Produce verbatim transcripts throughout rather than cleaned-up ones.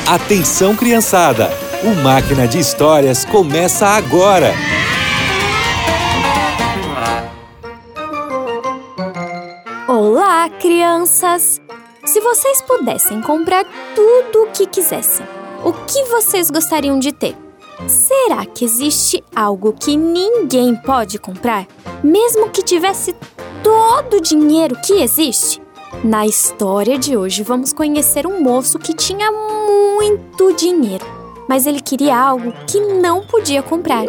Atenção, criançada! O Máquina de Histórias começa agora! Olá, crianças! Se vocês pudessem comprar tudo o que quisessem, o que vocês gostariam de ter? Será que existe algo que ninguém pode comprar, mesmo que tivesse todo o dinheiro que existe? Na história de hoje, vamos conhecer um moço que tinha muito dinheiro, mas ele queria algo que não podia comprar.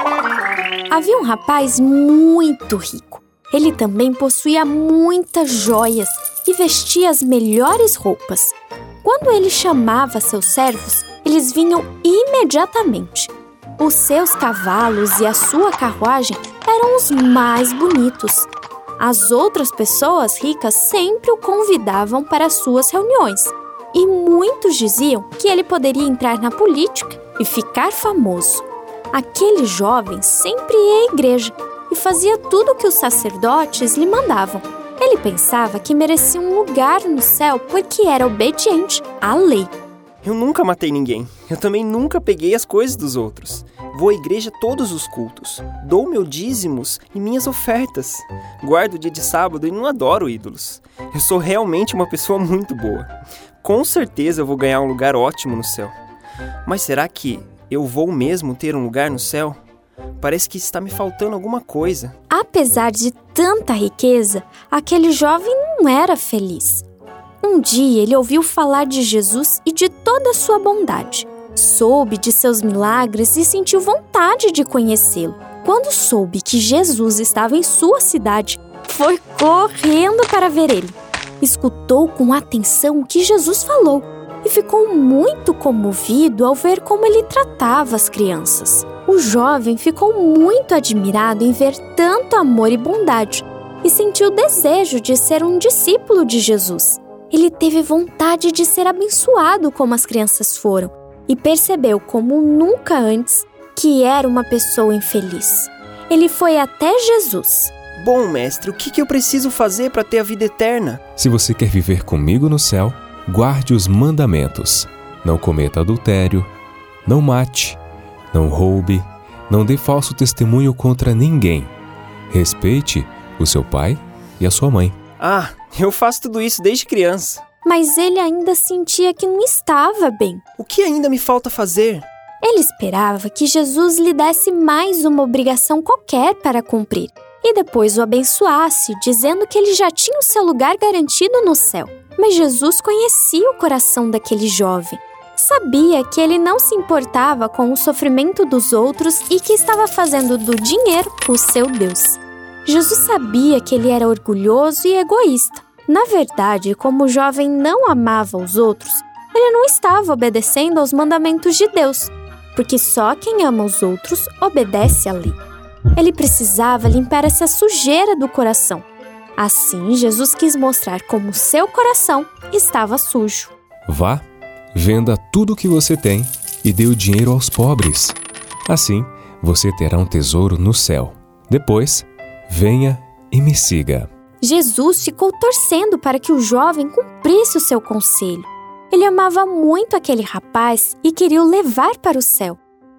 Havia um rapaz muito rico. Ele também possuía muitas joias e vestia as melhores roupas. Quando ele chamava seus servos, eles vinham imediatamente. Os seus cavalos e a sua carruagem eram os mais bonitos. As outras pessoas ricas sempre o convidavam para suas reuniões. E muitos diziam que ele poderia entrar na política e ficar famoso. Aquele jovem sempre ia à igreja e fazia tudo o que os sacerdotes lhe mandavam. Ele pensava que merecia um lugar no céu porque era obediente à lei. Eu nunca matei ninguém. Eu também nunca peguei as coisas dos outros. Vou à igreja todos os cultos. Dou meus dízimos e minhas ofertas. Guardo o dia de sábado e não adoro ídolos. Eu sou realmente uma pessoa muito boa. Com certeza eu vou ganhar um lugar ótimo no céu. Mas será que eu vou mesmo ter um lugar no céu? Parece que está me faltando alguma coisa. Apesar de tanta riqueza, aquele jovem não era feliz. Um dia ele ouviu falar de Jesus e de toda a sua bondade. Soube de seus milagres e sentiu vontade de conhecê-lo. Quando soube que Jesus estava em sua cidade, foi correndo para ver ele. Escutou com atenção o que Jesus falou e ficou muito comovido ao ver como ele tratava as crianças. O jovem ficou muito admirado em ver tanto amor e bondade e sentiu o desejo de ser um discípulo de Jesus. Ele teve vontade de ser abençoado como as crianças foram e percebeu como nunca antes que era uma pessoa infeliz. Ele foi até Jesus. Bom, mestre, o que, que eu preciso fazer para ter a vida eterna? Se você quer viver comigo no céu, guarde os mandamentos. Não cometa adultério, não mate, não roube, não dê falso testemunho contra ninguém. Respeite o seu pai e a sua mãe. Ah, eu faço tudo isso desde criança. Mas ele ainda sentia que não estava bem. O que ainda me falta fazer? Ele esperava que Jesus lhe desse mais uma obrigação qualquer para cumprir e depois o abençoasse, dizendo que ele já tinha o seu lugar garantido no céu. Mas Jesus conhecia o coração daquele jovem. Sabia que ele não se importava com o sofrimento dos outros e que estava fazendo do dinheiro o seu Deus. Jesus sabia que ele era orgulhoso e egoísta. Na verdade, como o jovem não amava os outros, ele não estava obedecendo aos mandamentos de Deus, porque só quem ama os outros obedece à lei. Ele precisava limpar essa sujeira do coração. Assim, Jesus quis mostrar como seu coração estava sujo. Vá, venda tudo o que você tem e dê o dinheiro aos pobres. Assim, você terá um tesouro no céu. Depois, venha e me siga. Jesus ficou torcendo para que o jovem cumprisse o seu conselho. Ele amava muito aquele rapaz e queria o levar para o céu.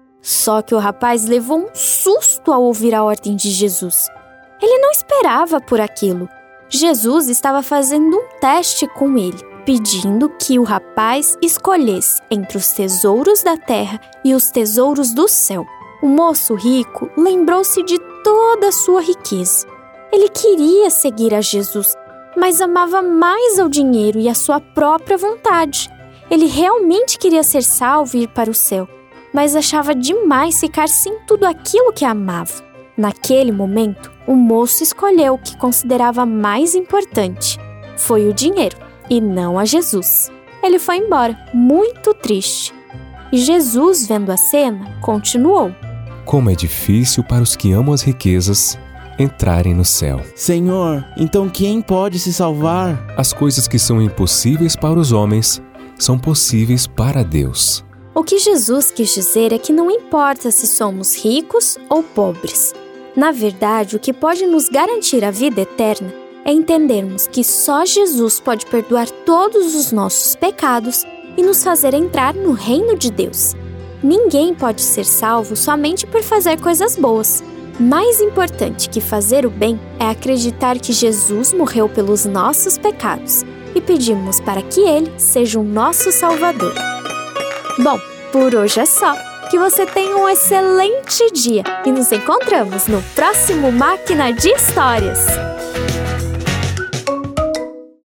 Só que o rapaz levou um susto ao ouvir a ordem de Jesus. Ele não esperava por aquilo. Jesus estava fazendo um teste com ele, pedindo que o rapaz escolhesse entre os tesouros da terra e os tesouros do céu. O moço rico lembrou-se de toda a sua riqueza. Ele queria seguir a Jesus, mas amava mais ao dinheiro e a sua própria vontade. Ele realmente queria ser salvo e ir para o céu, mas achava demais ficar sem tudo aquilo que amava. Naquele momento, o moço escolheu o que considerava mais importante. Foi o dinheiro, e não a Jesus. Ele foi embora, muito triste. E Jesus, vendo a cena, continuou. Como é difícil para os que amam as riquezas entrarem no céu. Senhor, então quem pode se salvar? As coisas que são impossíveis para os homens são possíveis para Deus. O que Jesus quis dizer é que não importa se somos ricos ou pobres. Na verdade, o que pode nos garantir a vida eterna é entendermos que só Jesus pode perdoar todos os nossos pecados e nos fazer entrar no reino de Deus. Ninguém pode ser salvo somente por fazer coisas boas. Mais importante que fazer o bem é acreditar que Jesus morreu pelos nossos pecados e pedimos para que Ele seja o nosso Salvador. Bom, por hoje é só. Que você tenha um excelente dia e nos encontramos no próximo Máquina de Histórias!